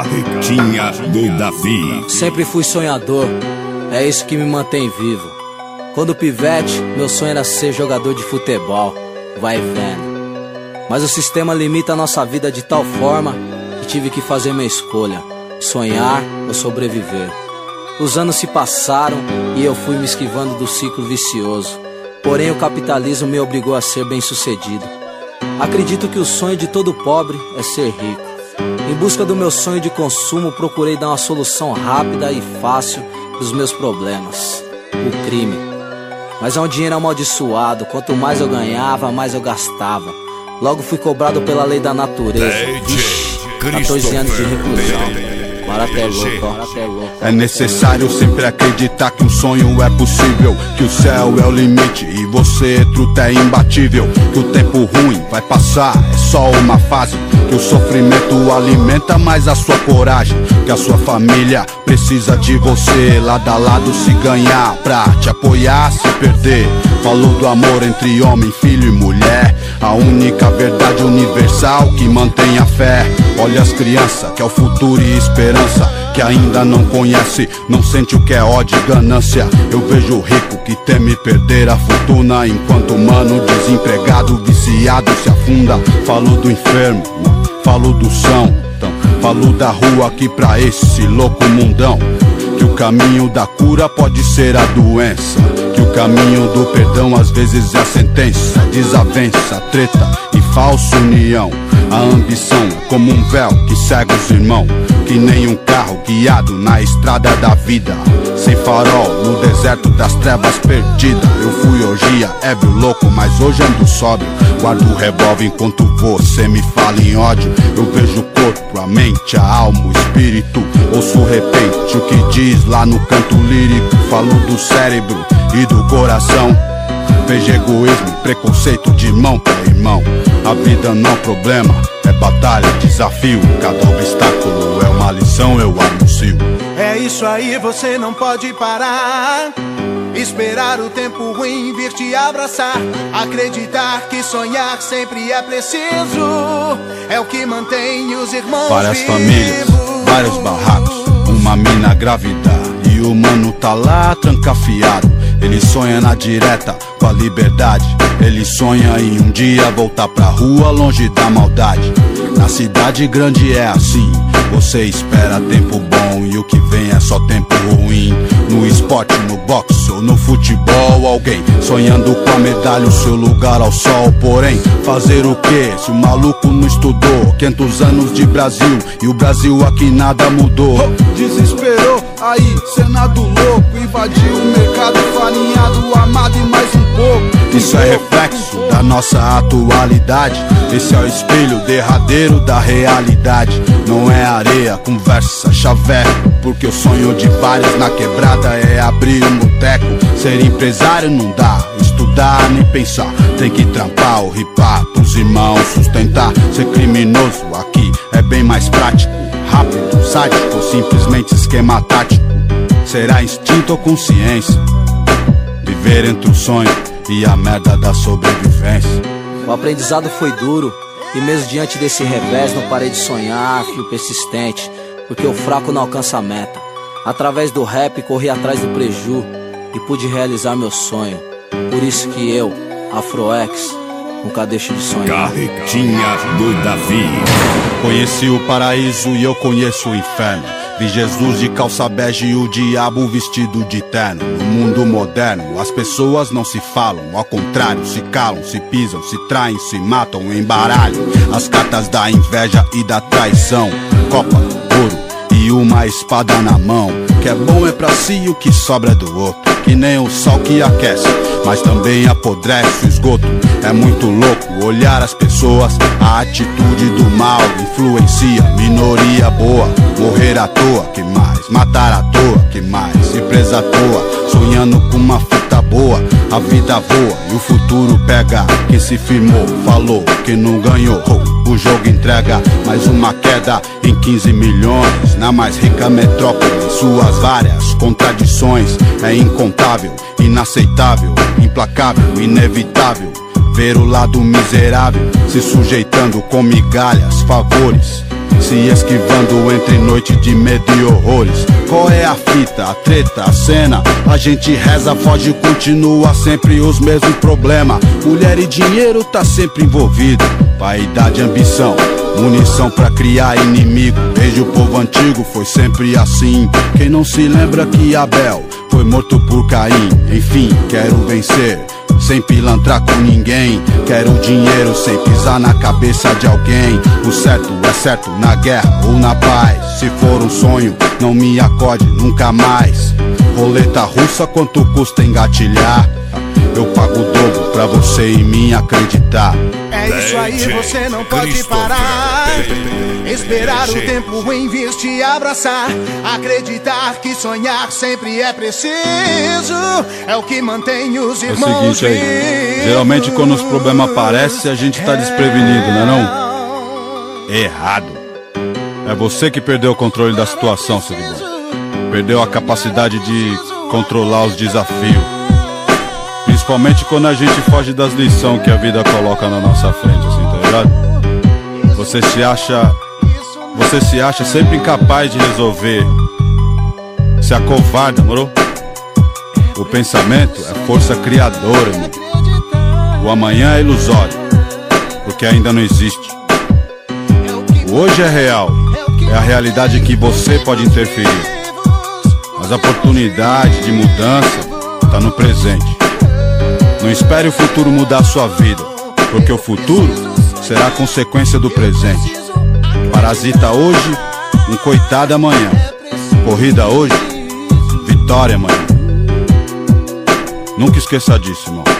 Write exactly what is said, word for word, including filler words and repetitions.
Carretinha do Davi. Sempre fui sonhador, é isso que me mantém vivo. Quando pivete, meu sonho era ser jogador de futebol, vai vendo. Mas o sistema limita a nossa vida de tal forma que tive que fazer minha escolha: sonhar ou sobreviver. Os anos se passaram e eu fui me esquivando do ciclo vicioso. Porém o capitalismo me obrigou a ser bem sucedido. Acredito que o sonho de todo pobre é ser rico. Em busca do meu sonho de consumo, procurei dar uma solução rápida e fácil dos meus problemas: o crime. Mas é um dinheiro amaldiçoado, quanto mais eu ganhava, mais eu gastava. Logo fui cobrado pela lei da natureza. Vixe, quatorze anos de reclusão. Barato é louco, barato é louco. É necessário sempre acreditar que um sonho é possível, que o céu é o limite e você, truta, é imbatível. Que o tempo ruim vai passar, é só uma fase. Que o sofrimento alimenta mais a sua coragem. Que a sua família precisa de você, lado a lado se ganhar, pra te apoiar, se perder. Falou do amor entre homem, filho e mulher, a única verdade universal que mantém a fé. Olha as crianças, que é o futuro e esperança, que ainda não conhece, não sente o que é ódio e ganância. Eu vejo o rico que teme perder a fortuna, enquanto o mano desempregado, viciado se afunda. Falo do enfermo, falo do são, então, falo da rua aqui pra esse louco mundão. Que o caminho da cura pode ser a doença, que o caminho do perdão às vezes é a sentença. Desavença, treta e falsa união. A ambição é como um véu que cega os irmãos, que nem um carro guiado na estrada da vida, sem farol no deserto das trevas perdida. Eu fui orgia, ébrio, louco, mas hoje ando sóbrio. Guardo o revólver enquanto você me fala em ódio. Eu vejo o corpo, a mente, a alma, o espírito. Ouço de repente o que diz lá no canto lírico. Falo do cérebro e do coração. Vejo egoísmo, preconceito de irmão pra irmão. A vida não é problema, é batalha, desafio. Cada obstáculo é uma lição, eu anuncio. É isso aí, você não pode parar. Esperar o tempo ruim vir te abraçar. Acreditar que sonhar sempre é preciso. É o que mantém os irmãos Várias vivos. famílias, vários barracos, uma mina grávida e o mano tá lá trancafiado. Ele sonha na direta com a liberdade. Ele sonha em um dia voltar pra rua longe da maldade. Na cidade grande é assim, você espera tempo bom e o que vem é só tempo ruim. No esporte, no boxe ou no futebol, alguém sonhando com a medalha, o seu lugar ao sol. Porém, fazer o que se o maluco não estudou? quinhentos anos de Brasil e o Brasil aqui nada mudou. Desesperou, aí Senado louco, invadiu o mercado farinhado, amado e mais um pouco. Isso é reflexo da nossa atualidade. Esse é o espelho derradeiro da realidade. Não é areia, conversa, chaveco, porque o sonho de vários na quebrada é abrir um boteco. Ser empresário não dá, estudar nem pensar. Tem que trampar ou ripar pros irmãos sustentar. Ser criminoso aqui é bem mais prático, rápido, sádico ou simplesmente esquema tático. Será instinto ou consciência? Viver entre o sonho e a merda da sobrevivência. O aprendizado foi duro e mesmo diante desse revés não parei de sonhar, fui persistente, porque o fraco não alcança a meta. Através do rap corri atrás do preju e pude realizar meu sonho. Por isso que eu, Afroex, nunca deixo de sonhar. Carretinha do Davi. Conheci o paraíso e eu conheço o inferno. Vi Jesus de calça bege e o diabo vestido de terno. No mundo moderno as pessoas não se falam, ao contrário, se calam, se pisam, se traem, se matam, embaralham as cartas da inveja e da traição. Copa, ouro e uma espada na mão. O que é bom é pra si, o que sobra é do outro. Que nem o sol que aquece, mas também apodrece o esgoto. É muito louco olhar as pessoas, a atitude do mal influencia. Minoria boa, morrer à toa, que mais? Matar à toa, que mais? Empresa à toa, sonhando com uma fita boa. A vida voa e o futuro pega. Quem se firmou, falou que não ganhou. O jogo entrega mais uma queda em quinze milhões. Na mais rica metrópole, suas várias contradições. É incontável, inaceitável, implacável, inevitável ver o lado miserável se sujeitando com migalhas, favores se esquivando entre noite de medo e horrores. Qual é a fita, a treta, a cena? A gente reza, foge, continua sempre os mesmos problemas. Mulher e dinheiro tá sempre envolvido. Vaidade, ambição, munição pra criar inimigo. Desde o povo antigo foi sempre assim. Quem não se lembra que Abel foi morto por Caim? Enfim, quero vencer sem pilantrar com ninguém. Quero dinheiro sem pisar na cabeça de alguém. O certo é certo na guerra ou na paz. Se for um sonho, não me acorde nunca mais. Roleta russa, quanto custa engatilhar? Eu pago o dobro pra você em mim acreditar. É isso aí, você não pode parar. Esperar o tempo ruim vir te abraçar. Acreditar que sonhar sempre é preciso. É o que mantém os irmãos. É o seguinte aí, geralmente quando os problemas aparecem a gente tá desprevenido, não é não? Errado. É você que perdeu o controle da situação, seguidor. Perdeu a capacidade de controlar os desafios. Principalmente quando a gente foge das lições que a vida coloca na nossa frente, assim, tá ligado? Você se acha... Você se acha sempre incapaz de resolver. Se acovarda, moro? O pensamento é força criadora, irmão. O amanhã é ilusório, porque ainda não existe. O hoje é real, é a realidade que você pode interferir. Mas a oportunidade de mudança tá no presente. Não espere o futuro mudar a sua vida, porque o futuro será a consequência do presente. Parasita hoje, um coitado amanhã. Corrida hoje, vitória amanhã. Nunca esqueça disso, irmão.